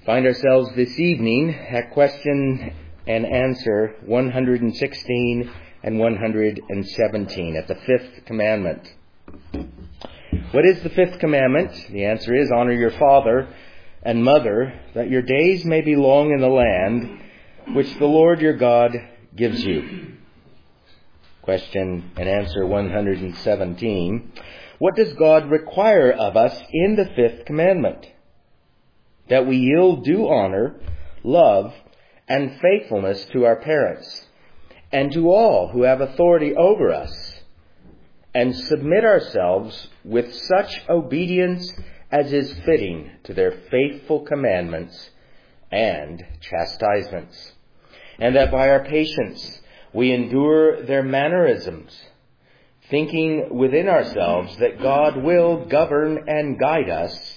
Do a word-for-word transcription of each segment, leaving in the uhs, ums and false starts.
Find ourselves this evening at question and answer one hundred sixteen and one hundred seventeen at the fifth commandment. What is the fifth commandment? The answer is, honor your father and mother, that your days may be long in the land which the Lord your God gives you. Question and answer one hundred seventeen. What does God require of us in the fifth commandment? That we yield due honor, love, and faithfulness to our parents and to all who have authority over us, and submit ourselves with such obedience as is fitting to their faithful commandments and chastisements, and that by our patience we endure their mannerisms, thinking within ourselves that God will govern and guide us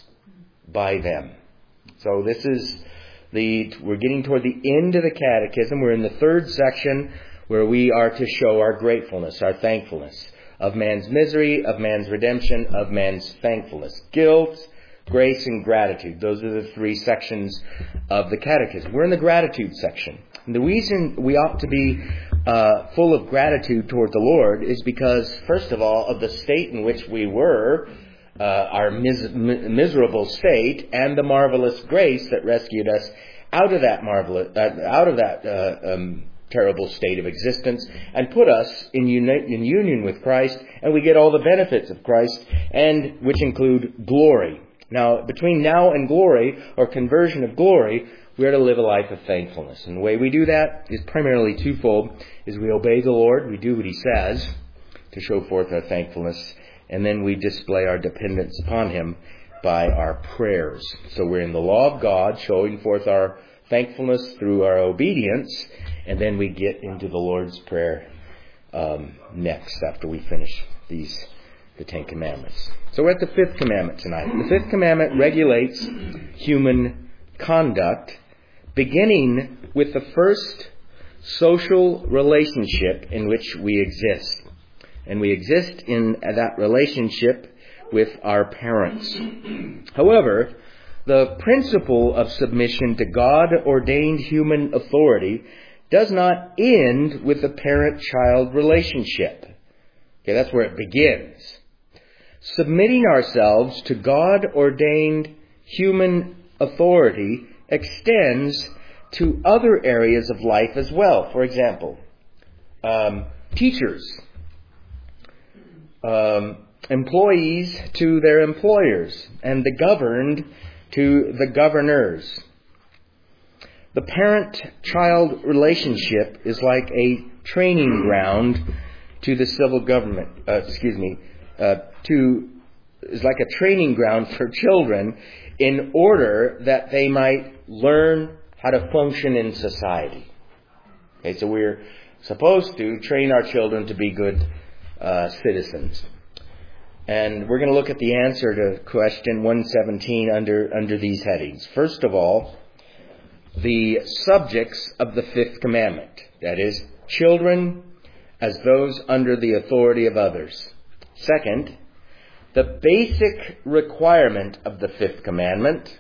by them. So this is the, we're getting toward the end of the catechism. We're in the third section where we are to show our gratefulness, our thankfulness of man's misery, of man's redemption, of man's thankfulness. Guilt, grace, and gratitude. Those are the three sections of the catechism. We're in the gratitude section. And the reason we ought to be uh, full of gratitude toward the Lord is because, first of all, of the state in which we were, uh, our mis- miserable state, and the marvelous grace that rescued us out of that marvelous, uh, out of that uh, um, terrible state of existence, and put us in, uni- in union with Christ, and we get all the benefits of Christ, and which include glory. Now, between now and glory, or conversion of glory, we are to live a life of thankfulness. And the way we do that is primarily twofold, is we obey the Lord, we do what He says to show forth our thankfulness, and then we display our dependence upon Him by our prayers. So we're in the law of God, showing forth our thankfulness through our obedience, and then we get into the Lord's Prayer um, next, after we finish these the Ten Commandments. So we're at the fifth commandment tonight. The fifth commandment regulates human conduct, beginning with the first social relationship in which we exist. And we exist in that relationship with our parents. However, the principle of submission to God-ordained human authority does not end with the parent-child relationship. Okay, that's where it begins. Submitting ourselves to God-ordained human authority extends to other areas of life as well. For example, um, teachers, um, employees to their employers, and the governed to the governors. The parent-child relationship is like a training ground to the civil government. Uh, excuse me, uh, to is like a training ground for children, in order that they might learn how to function in society. Okay, so we're supposed to train our children to be good uh, citizens. And we're going to look at the answer to question one seventeen under, under these headings. First of all, the subjects of the fifth commandment. That is, children as those under the authority of others. Second, the basic requirement of the fifth commandment.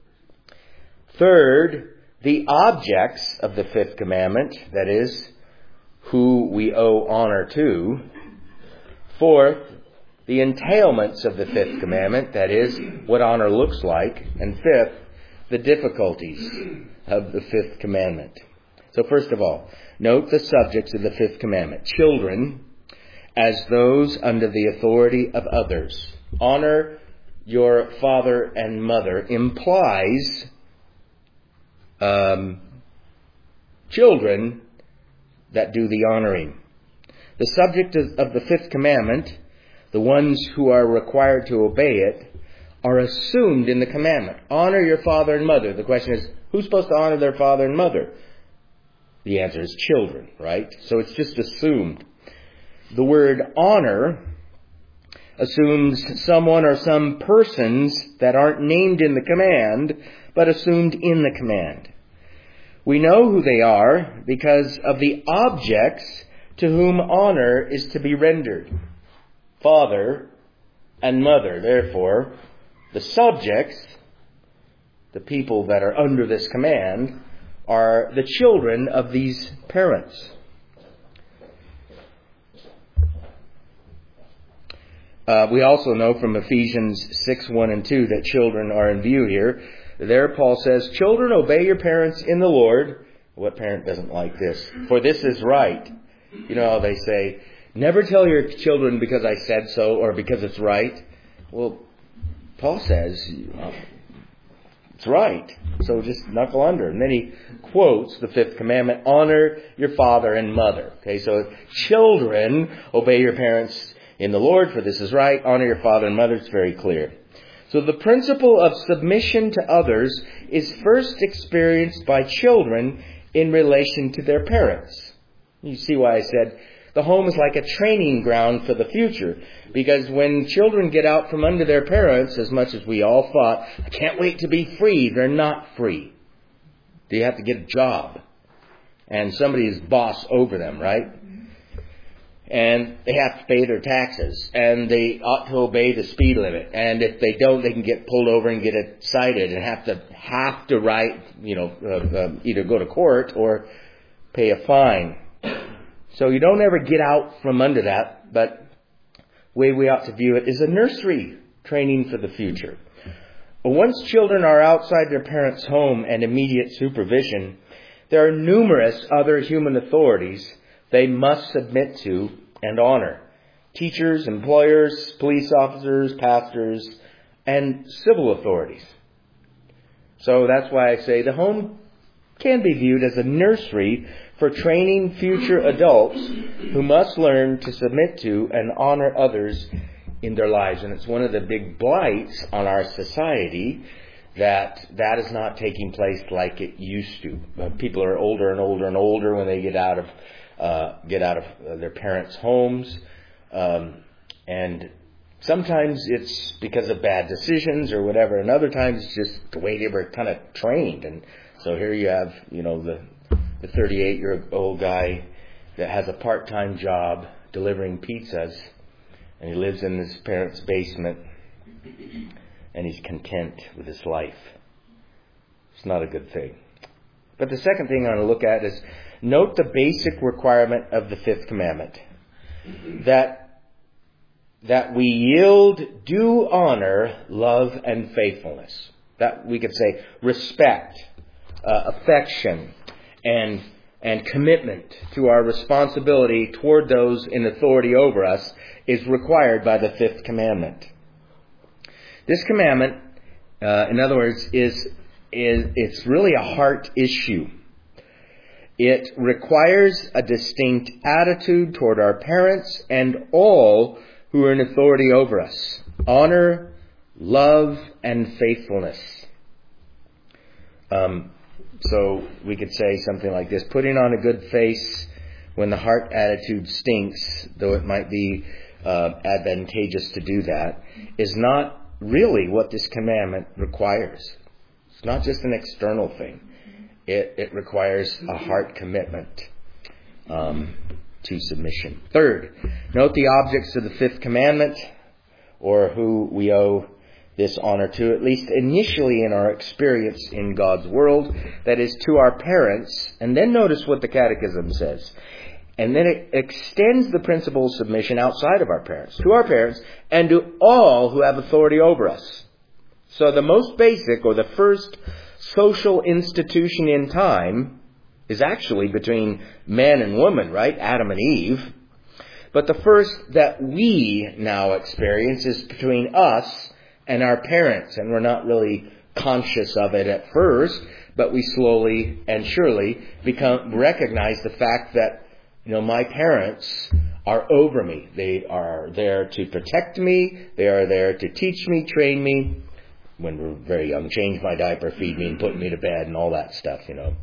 Third, the objects of the fifth commandment, that is, who we owe honor to. Fourth, the entailments of the fifth commandment, that is, what honor looks like. And fifth, the difficulties of the fifth commandment. So first of all, note the subjects of the fifth commandment. Children as those under the authority of others. Honor your father and mother implies um, children that do the honoring. The subject of, of the fifth commandment, the ones who are required to obey it, are assumed in the commandment. Honor your father and mother. The question is, who's supposed to honor their father and mother? The answer is children, right? So it's just assumed. The word honor assumes someone or some persons that aren't named in the command, but assumed in the command. We know who they are because of the objects to whom honor is to be rendered. Father and mother. Therefore, the subjects the people that are under this command, are the children of these parents. Uh, we also know from Ephesians six, one and two that children are in view here. There Paul says, "Children, obey your parents in the Lord." What parent doesn't like this? "For this is right." You know how they say, "Never tell your children because I said so or because it's right." Well, Paul says it's right. So just knuckle under. And then he quotes the fifth commandment, "Honor your father and mother." Okay, so children, obey your parents in the Lord, for this is right. Honor your father and mother. It's very clear. So the principle of submission to others is first experienced by children in relation to their parents. You see why I said the home is like a training ground for the future. Because when children get out from under their parents, as much as we all thought, "I can't wait to be free," they're not free. They have to get a job. And somebody is boss over them, right? And they have to pay their taxes, and they ought to obey the speed limit. And if they don't, they can get pulled over and get it cited and have to have to write, you know, uh, uh, either go to court or pay a fine. So you don't ever get out from under that, but the way we ought to view it is a nursery training for the future. But once children are outside their parents' home and immediate supervision, there are numerous other human authorities they must submit to and honor. Teachers, employers, police officers, pastors, and civil authorities. So that's why I say the home can be viewed as a nursery for training future adults who must learn to submit to and honor others in their lives. And it's one of the big blights on our society that that is not taking place like it used to. Uh, people are older and older and older when they get out of Uh, get out of uh, their parents' homes. Um, and sometimes it's because of bad decisions or whatever. And other times it's just the way they were kind of trained. And so here you have, you know, the, the thirty-eight-year-old guy that has a part-time job delivering pizzas. And he lives in his parents' basement. And he's content with his life. It's not a good thing. But the second thing I want to look at is note the basic requirement of the fifth commandment. That, that we yield due honor, love, and faithfulness. That we could say respect, uh, affection, and, and commitment to our responsibility toward those in authority over us is required by the fifth commandment. This commandment, uh, in other words, is, is it's really a heart issue. It requires a distinct attitude toward our parents and all who are in authority over us. Honor, love, and faithfulness. Um, so we could say something like this: putting on a good face when the heart attitude stinks, though it might be uh, advantageous to do that, is not really what this commandment requires. It's not just an external thing. It, it requires a heart commitment um, to submission. Third, note the objects of the fifth commandment, or who we owe this honor to, at least initially in our experience in God's world, that is, to our parents. And then notice what the Catechism says. And then it extends the principle of submission outside of our parents, to our parents, and to all who have authority over us. So the most basic, or the first social institution in time, is actually between man and woman, right? Adam and Eve. But the first that we now experience is between us and our parents. And we're not really conscious of it at first, but we slowly and surely become recognize the fact that, you know, my parents are over me. They are there to protect me. They are there to teach me, train me. When we're very young, change my diaper, feed me, and put me to bed, and all that stuff, you know.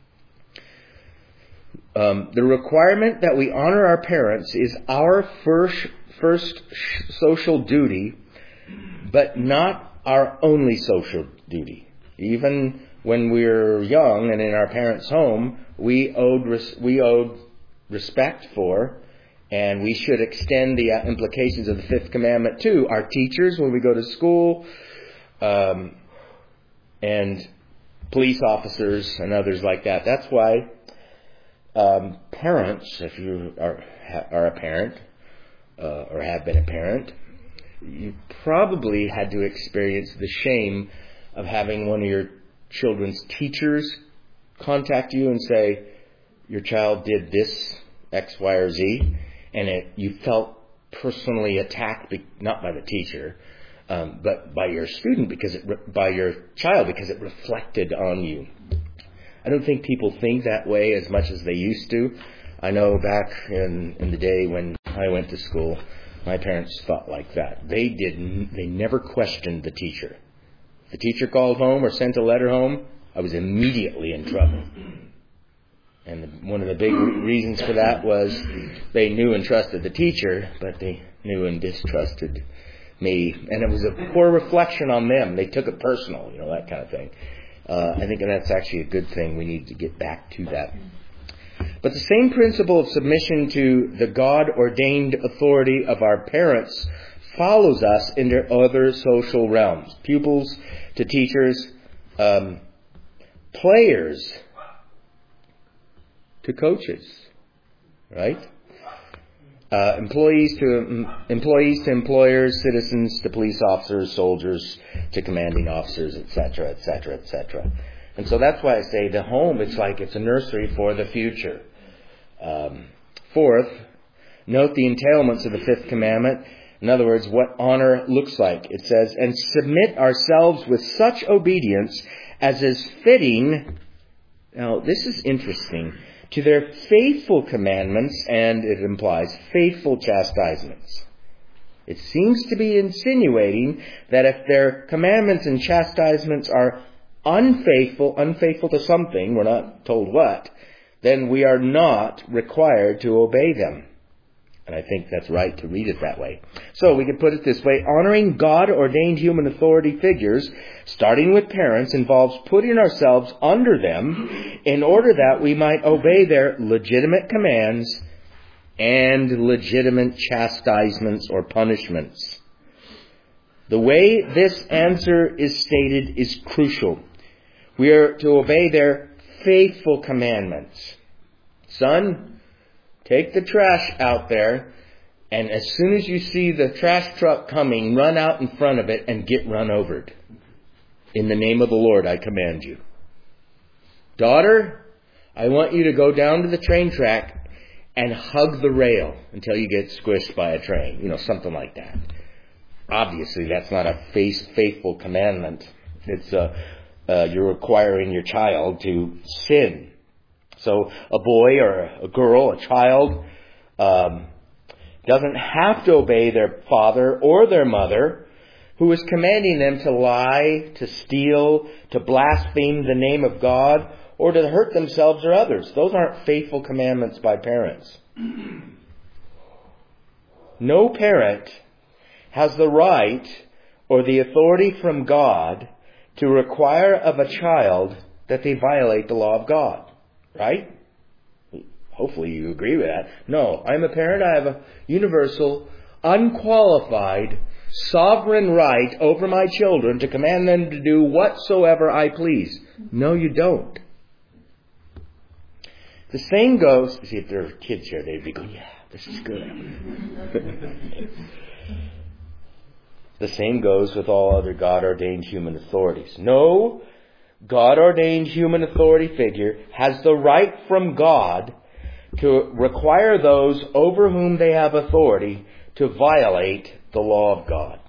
Um, the requirement that we honor our parents is our first, first social duty, but not our only social duty. Even when we were young and in our parents' home, we owed res- we owed respect for, and we should extend the implications of the fifth commandment to our teachers when we go to school. Um, and police officers and others like that. That's why um, parents, if you are, are a parent uh, or have been a parent, you probably had to experience the shame of having one of your children's teachers contact you and say, your child did this, X, Y, or Z, and it, you felt personally attacked, be, not by the teacher, um, but by your student, because it, by your child, because it reflected on you. I don't think people think that way as much as they used to. I know back in, in the day when I went to school, my parents thought like that. They didn't. They never questioned the teacher. If the teacher called home or sent a letter home, I was immediately in trouble. And the, one of the big reasons for that was they knew and trusted the teacher, but they knew and distrusted me. And it was a poor reflection on them. They took it personal, you know, that kind of thing. Uh, I think that's actually a good thing. We need to get back to that. But the same principle of submission to the God-ordained authority of our parents follows us into other social realms. Pupils to teachers, um, players to coaches, right? Uh, employees to um, employees to employers, citizens to police officers, soldiers to commanding officers, et cetera, et cetera, et cetera. And so that's why I say the home, it's like it's a nursery for the future. Um, fourth, note the entailments of the fifth commandment. In other words, what honor looks like. It says, and submit ourselves with such obedience as is fitting. Now, this is interesting. To their faithful commandments, and it implies faithful chastisements. It seems to be insinuating that if their commandments and chastisements are unfaithful, unfaithful to something, we're not told what, then we are not required to obey them. And I think that's right to read it that way. So we could put it this way. Honoring God-ordained human authority figures, starting with parents, involves putting ourselves under them in order that we might obey their legitimate commands and legitimate chastisements or punishments. The way this answer is stated is crucial. We are to obey their faithful commandments. Son, take the trash out there, and as soon as you see the trash truck coming, run out in front of it and get run over. In the name of the Lord, I command you. Daughter, I want you to go down to the train track and hug the rail until you get squished by a train. You know, something like that. Obviously, that's not a faithful commandment. It's uh, uh, you're requiring your child to sin. So a boy or a girl, a child, um, doesn't have to obey their father or their mother, who is commanding them to lie, to steal, to blaspheme the name of God, or to hurt themselves or others. Those aren't faithful commandments by parents. No parent has the right or the authority from God to require of a child that they violate the law of God. Right? Hopefully you agree with that. No, I'm a parent. I have a universal, unqualified, sovereign right over my children to command them to do whatsoever I please. No, you don't. The same goes... See, if there were kids here, they'd be going, yeah, this is good. The same goes with all other God-ordained human authorities. No God-ordained human authority figure has the right from God to require those over whom they have authority to violate the law of God.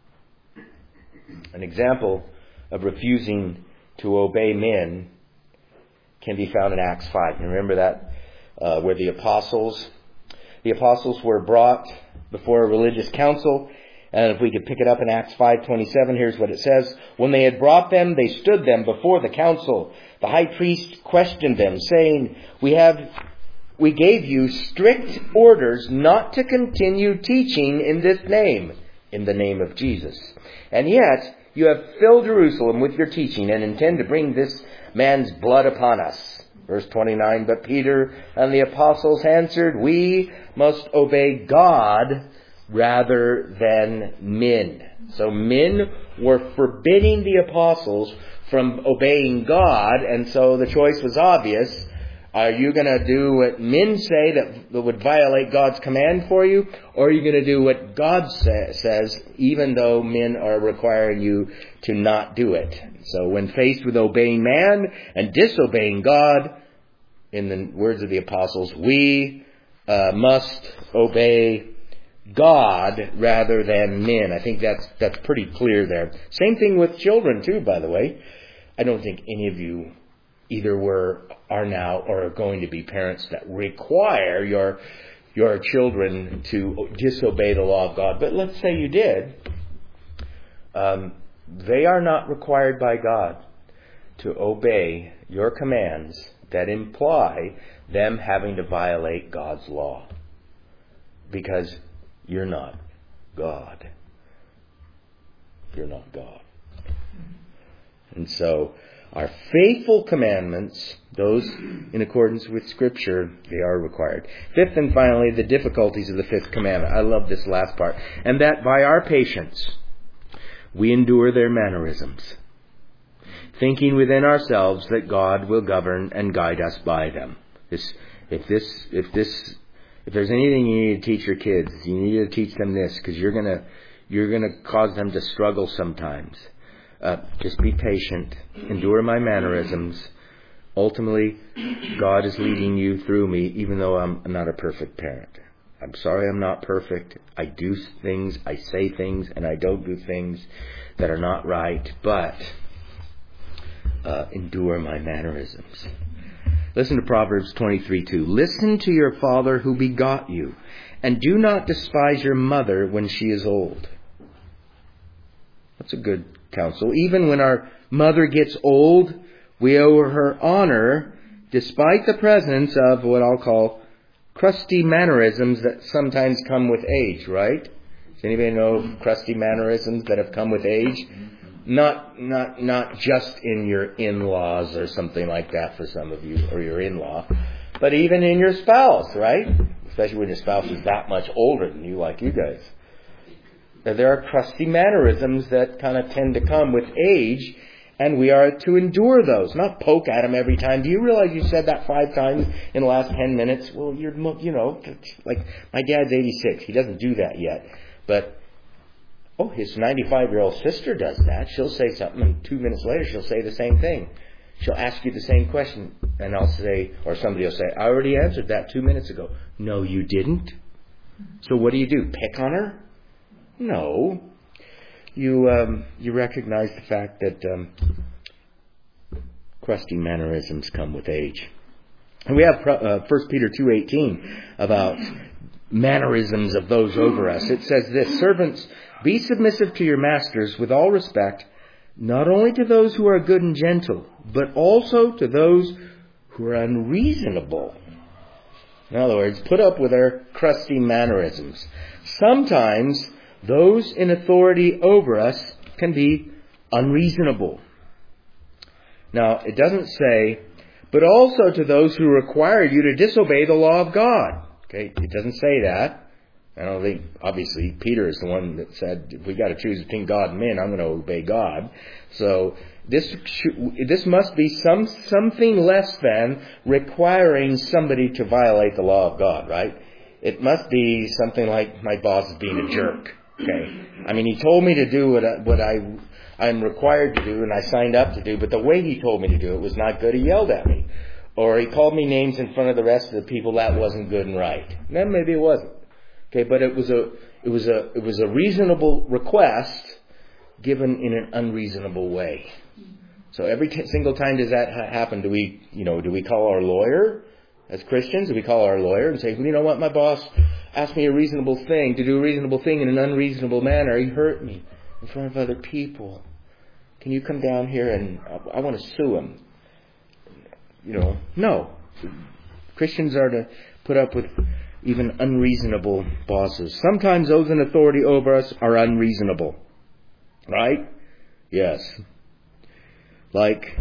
An example of refusing to obey men can be found in Acts five. You remember that? Uh, where the apostles, the apostles were brought before a religious council. And if we could pick it up in Acts five twenty-seven, here's what it says. When they had brought them, they stood them before the council. The high priest questioned them, saying, We have, we gave you strict orders not to continue teaching in this name, in the name of Jesus. And yet, you have filled Jerusalem with your teaching and intend to bring this man's blood upon us. Verse twenty-nine, But Peter and the apostles answered, We must obey God rather than men. So men were forbidding the apostles from obeying God, and so the choice was obvious. Are you going to do what men say that would violate God's command for you? Or are you going to do what God sa- says, even though men are requiring you to not do it? So when faced with obeying man and disobeying God, in the words of the apostles, we uh, must obey God rather than men. I think that's that's pretty clear there. Same thing with children too, by the way. I don't think any of you either were, are now, or are going to be parents that require your your children to disobey the law of God. But let's say you did. Um, they are not required by God to obey your commands that imply them having to violate God's law. Because you're not God. You're not God. And so, our faithful commandments, those in accordance with Scripture, they are required. Fifth and finally, the difficulties of the fifth commandment. I love this last part. And that by our patience, we endure their mannerisms, thinking within ourselves that God will govern and guide us by them. This, if this, if this, if there's anything you need to teach your kids, you need to teach them this, because you're gonna, you're gonna cause them to struggle sometimes. Uh, just be patient. Endure my mannerisms. Ultimately, God is leading you through me, even though I'm not a perfect parent. I'm sorry I'm not perfect. I do things, I say things, and I don't do things that are not right. But uh, endure my mannerisms. Listen to Proverbs twenty-three two. Listen to your father who begot you, and do not despise your mother when she is old. That's a good counsel. Even when our mother gets old, we owe her honor, despite the presence of what I'll call crusty mannerisms that sometimes come with age, right? Does anybody know crusty mannerisms that have come with age? Not, not, not just in your in-laws or something like that for some of you, or your in-law, but even in your spouse, right? Especially when your spouse is that much older than you, like you guys. There are crusty mannerisms that kind of tend to come with age, and we are to endure those, not poke at them every time. Do you realize you said that five times in the last ten minutes? Well, you're, you know, like my dad's eighty-six. He doesn't do that yet. But, oh, his ninety-five-year-old sister does that. She'll say something, and two minutes later she'll say the same thing. She'll ask you the same question, and I'll say, or somebody will say, I already answered that two minutes ago. No, you didn't. So what do you do? Pick on her? No. You um, you recognize the fact that um, crusty mannerisms come with age. And we have uh, First Peter two eighteen about mannerisms of those over us. It says this, servants, be submissive to your masters with all respect, not only to those who are good and gentle, but also to those who are unreasonable. In other words, put up with their crusty mannerisms. Sometimes those in authority over us can be unreasonable. Now, it doesn't say, but also to those who require you to disobey the law of God. Okay, it doesn't say that. I don't think, obviously, Peter is the one that said, if we got to choose between God and men, I'm going to obey God. So this this must be some something less than requiring somebody to violate the law of God, right? It must be something like my boss is being a jerk. Okay, I mean, he told me to do what I, what I I'm required to do, and I signed up to do, but the way he told me to do it was not good. He yelled at me, or he called me names in front of the rest of the people. That wasn't good and right. Then maybe it wasn't. Okay, but it was a it was a it was a reasonable request given in an unreasonable way. So every t- single time does that ha- happen? Do we you know do we call our lawyer as Christians? Do we call our lawyer and say, well, you know what, my boss asked me a reasonable thing to do a reasonable thing in an unreasonable manner. He hurt me in front of other people. Can you come down here and I, I want to sue him? You know, no. Christians are to put up with even unreasonable bosses. Sometimes those in authority over us are unreasonable. Right? Yes. Like,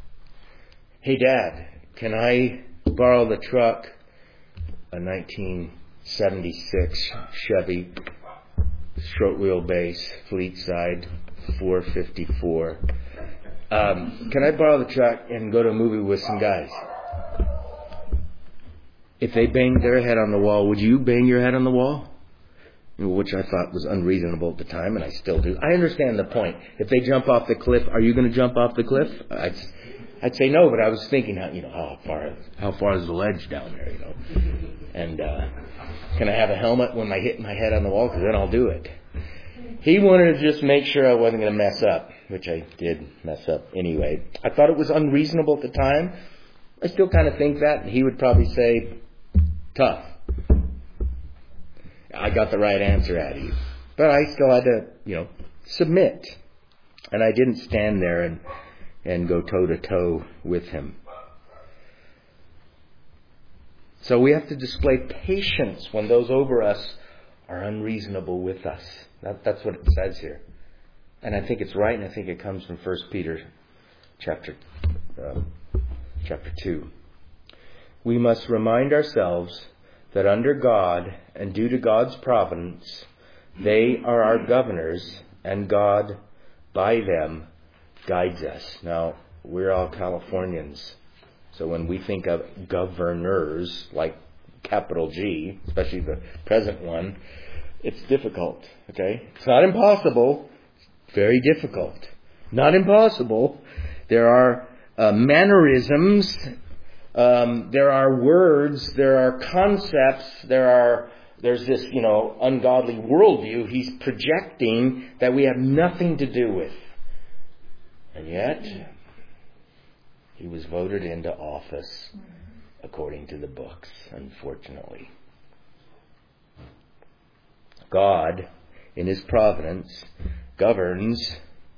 hey Dad, can I borrow the truck? A nineteen seventy-six Chevy short wheelbase fleet side four fifty-four. Um, can I borrow the truck and go to a movie with some guys? If they banged their head on the wall, would you bang your head on the wall? Which I thought was unreasonable at the time, and I still do. I understand the point. If they jump off the cliff, are you going to jump off the cliff? I'd, I'd say no, but I was thinking, how, you know, how far, how far is the ledge down there, you know? And uh, can I have a helmet when I hit my head on the wall? Because then I'll do it. He wanted to just make sure I wasn't going to mess up, which I did mess up anyway. I thought it was unreasonable at the time. I still kind of think that, and he would probably say, tough. I got the right answer out of you. But I still had to, you know, submit. And I didn't stand there and, and go toe-to-toe with him. So we have to display patience when those over us are unreasonable with us. That, that's what it says here. And I think it's right, and I think it comes from First Peter chapter, uh, chapter two. We must remind ourselves that under God and due to God's providence, they are our governors, and God, by them, guides us. Now, we're all Californians, so when we think of governors, like capital G, especially the present one, it's difficult, okay? It's not impossible, it's very difficult. Not impossible. There are uh, mannerisms. Um, there are words, there are concepts, there are, there's this, you know, ungodly worldview he's projecting that we have nothing to do with. And yet, he was voted into office according to the books, unfortunately. God, in His providence, governs,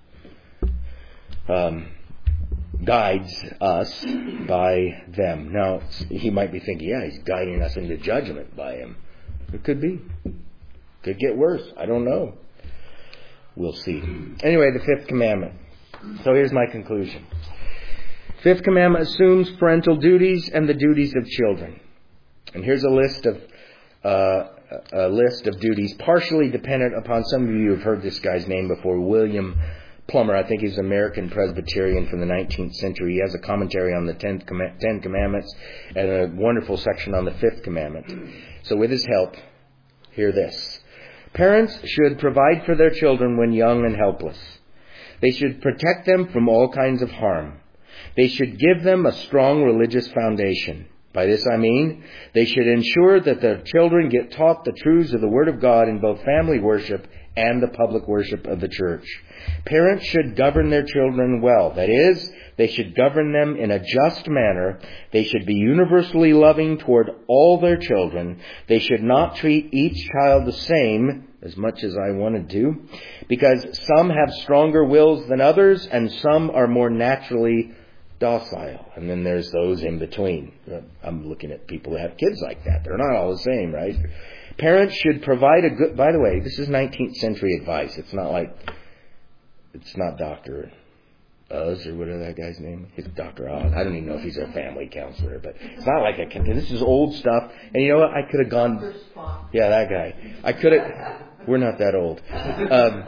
um, guides us by them. Now, he might be thinking, yeah, he's guiding us into judgment by him. It could be. Could get worse. I don't know. We'll see. Anyway, the fifth commandment. So here's my conclusion. Fifth commandment assumes parental duties and the duties of children. And here's a list of uh, a list of duties partially dependent upon, some of you have heard this guy's name before, William Plummer. I think he's an American Presbyterian from the nineteenth century. He has a commentary on the Ten Commandments and a wonderful section on the Fifth Commandment. So with his help, hear this. Parents should provide for their children when young and helpless. They should protect them from all kinds of harm. They should give them a strong religious foundation. By this I mean, they should ensure that their children get taught the truths of the Word of God in both family worship and the public worship of the church. Parents should govern their children well. That is, they should govern them in a just manner. They should be universally loving toward all their children. They should not treat each child the same, as much as I wanted to, because some have stronger wills than others, and some are more naturally docile. And then there's those in between. I'm looking at people who have kids like that. They're not all the same, right? Parents should provide a good... By the way, this is nineteenth century advice. It's not like... It's not Doctor Oz or whatever that guy's name is. It's Doctor Oz. I don't even know if he's a family counselor, but it's not like a... This is old stuff. And you know what? I could have gone... Yeah, that guy. I could have... We're not that old. Um,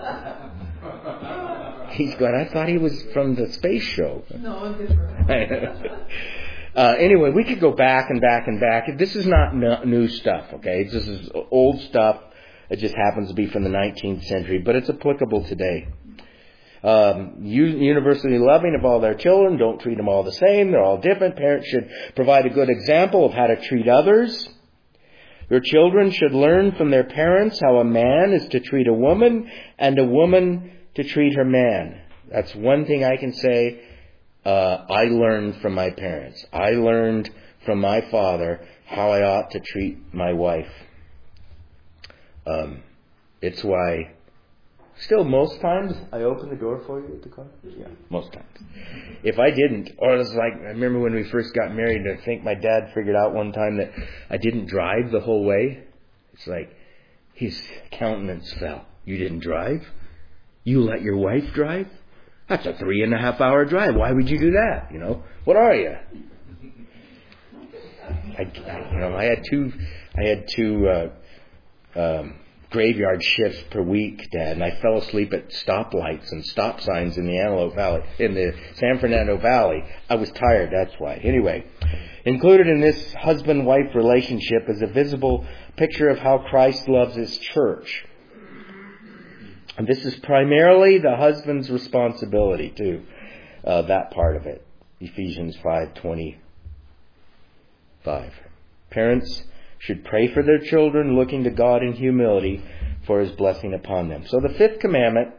he's going, I thought he was from the space show. No, different. Uh, anyway, we could go back and back and back. This is not new stuff, okay? This is old stuff. It just happens to be from the nineteenth century, but it's applicable today. Um, universally loving of all their children. Don't treat them all the same. They're all different. Parents should provide a good example of how to treat others. Your children should learn from their parents how a man is to treat a woman and a woman to treat her man. That's one thing I can say. Uh, I learned from my parents. I learned from my father how I ought to treat my wife. Um, it's why, still most times, I open the door for you at the car. Yeah, most times. If I didn't, or it was like, I remember when we first got married, I think my dad figured out one time that I didn't drive the whole way. It's like, his countenance fell. You didn't drive? You let your wife drive? That's a three and a half hour drive. Why would you do that? You know, what are you? I, I, you know, I had two, I had two uh, um, graveyard shifts per week, Dad, and I fell asleep at stoplights and stop signs in the Antelope Valley, in the San Fernando Valley. I was tired, that's why. Anyway, included in this husband-wife relationship is a visible picture of how Christ loves His church. And this is primarily the husband's responsibility, too, uh, that part of it. Ephesians five twenty-five. Parents should pray for their children, looking to God in humility for His blessing upon them. So the fifth commandment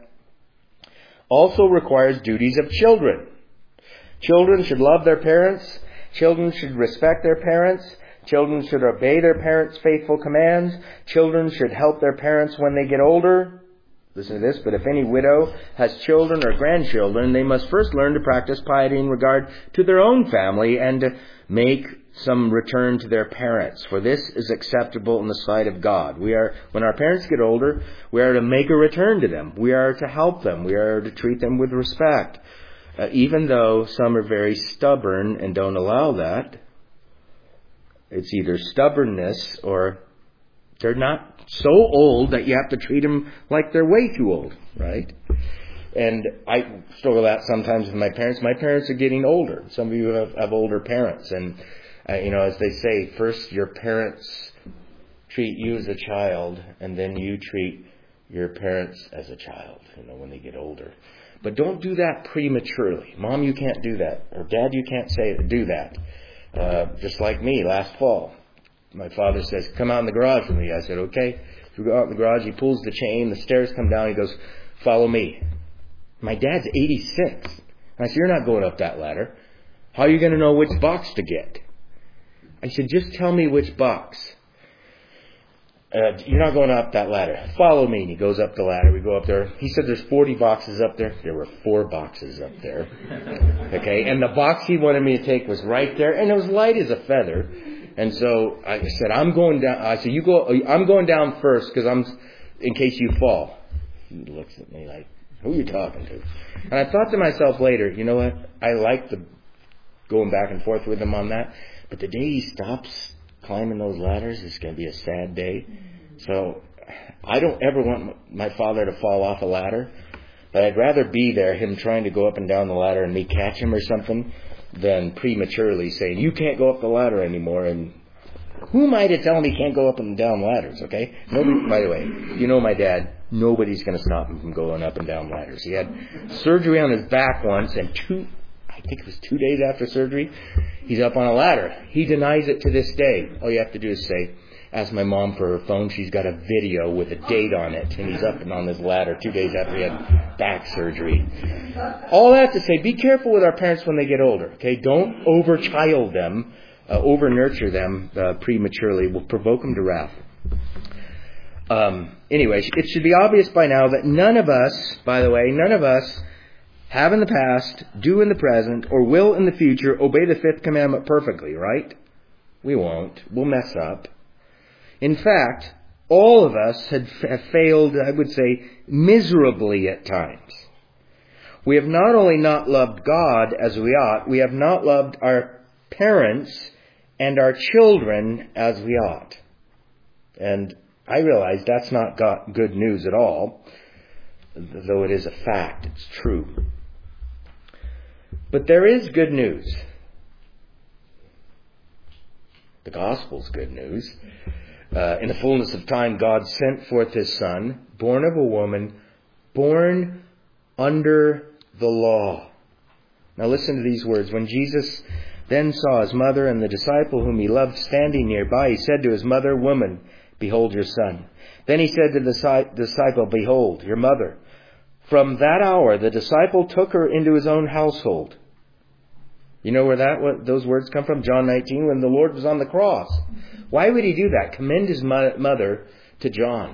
also requires duties of children. Children should love their parents. Children should respect their parents. Children should obey their parents' faithful commands. Children should help their parents when they get older. Listen to this, but if any widow has children or grandchildren, they must first learn to practice piety in regard to their own family and to make some return to their parents, for this is acceptable in the sight of God. We are, when our parents get older, we are to make a return to them. We are to help them. We are to treat them with respect. Uh, even though some are very stubborn and don't allow that, it's either stubbornness or they're not so old that you have to treat them like they're way too old, right? And I struggle that sometimes with my parents. My parents are getting older. Some of you have, have older parents. And, uh, you know, as they say, first your parents treat you as a child, and then you treat your parents as a child, you know, when they get older. But don't do that prematurely. Mom, you can't do that. Or Dad, you can't say do that. Uh, just like me last fall. My father says, come out in the garage with me. I said, okay. So we go out in the garage. He pulls the chain. The stairs come down. He goes, follow me. My dad's eighty-six. And I said, you're not going up that ladder. How are you going to know which box to get? I said, just tell me which box. Uh, you're not going up that ladder. Follow me. And he goes up the ladder. We go up there. He said there's forty boxes up there. There were four boxes up there. Okay. And the box he wanted me to take was right there. And it was light as a feather. And so I said, I'm going down. I said, you go, I'm going down first because I'm, in case you fall. He looks at me like, who are you talking to? And I thought to myself later, you know what? I like the going back and forth with him on that. But the day he stops climbing those ladders is going to be a sad day. So I don't ever want my father to fall off a ladder. But I'd rather be there, him trying to go up and down the ladder and me catch him or something, than prematurely saying, you can't go up the ladder anymore. And who am I to tell him he can't go up and down ladders, okay? Nobody, by the way, you know my dad, nobody's going to stop him from going up and down ladders. He had surgery on his back once, and two, I think it was two days after surgery, he's up on a ladder. He denies it to this day. All you have to do is say, ask my mom for her phone. She's got a video with a date on it, and he's up and on this ladder two days after he had back surgery. All that to say, be careful with our parents when they get older. Okay, don't overchild them, uh, over nurture them uh, prematurely. Will provoke them to wrath. Um, anyway, it should be obvious by now that none of us, by the way, none of us have in the past, do in the present, or will in the future obey the fifth commandment perfectly. Right? We won't. We'll mess up. In fact, all of us have failed, I would say, miserably at times. We have not only not loved God as we ought, we have not loved our parents and our children as we ought. And I realize that's not got good news at all, though it is a fact. It's true. But there is good news. The gospel's good news. Uh, in the fullness of time, God sent forth His Son, born of a woman, born under the law. Now listen to these words. When Jesus then saw His mother and the disciple whom He loved standing nearby, He said to His mother, Woman, behold your son. Then He said to the disciple, Behold your mother. From that hour, the disciple took her into his own household. You know where that what those words come from? John nineteen, when the Lord was on the cross. Why would He do that? Commend His mother to John.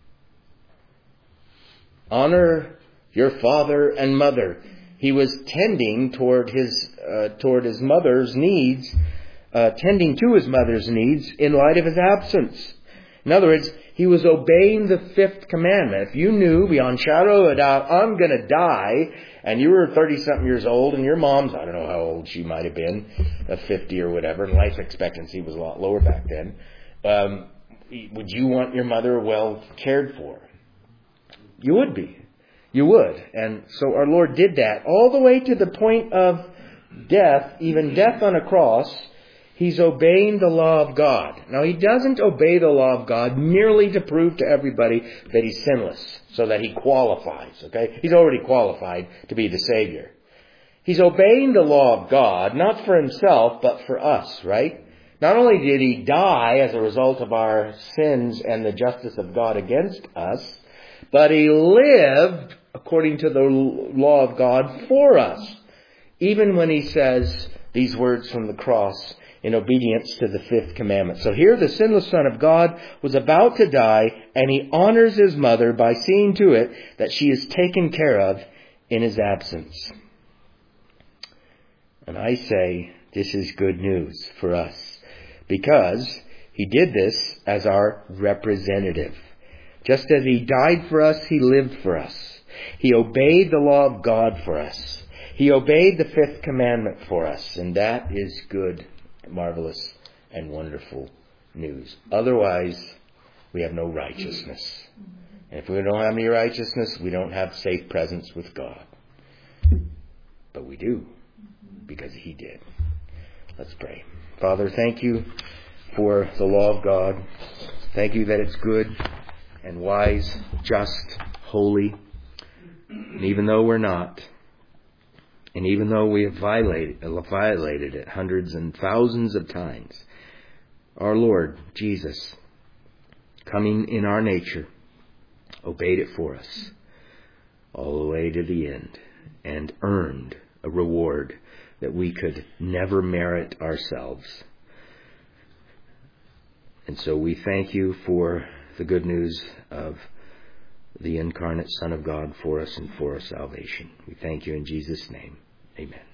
Honor your father and mother. He was tending toward his uh, toward his mother's needs, uh, tending to his mother's needs in light of his absence. In other words, he was obeying the fifth commandment. If you knew beyond shadow of a doubt, I'm going to die, and you were thirty-something years old, and your mom's, I don't know how old she might have been, uh, fifty or whatever, and life expectancy was a lot lower back then. Um, would you want your mother well cared for? You would be. You would. And so our Lord did that all the way to the point of death, even death on a cross. He's obeying the law of God. Now, He doesn't obey the law of God merely to prove to everybody that He's sinless, so that He qualifies, okay? He's already qualified to be the Savior. He's obeying the law of God, not for Himself, but for us, right? Not only did He die as a result of our sins and the justice of God against us, but He lived according to the law of God for us. Even when He says these words from the cross, in obedience to the fifth commandment. So here the sinless Son of God was about to die, and He honors His mother by seeing to it that she is taken care of in His absence. And I say this is good news for us, because He did this as our representative. Just as He died for us, He lived for us. He obeyed the law of God for us. He obeyed the fifth commandment for us, and that is good, marvelous, and wonderful news. Otherwise, we have no righteousness. And if we don't have any righteousness, we don't have safe presence with God. But we do, because He did. Let's pray. Father, thank You for the law of God. Thank You that it's good and wise, just, holy. And even though we're not, and even though we have violated, violated it hundreds and thousands of times, our Lord Jesus, coming in our nature, obeyed it for us all the way to the end and earned a reward that we could never merit ourselves. And so we thank You for the good news of the incarnate Son of God for us and for our salvation. We thank You in Jesus' name. Amen.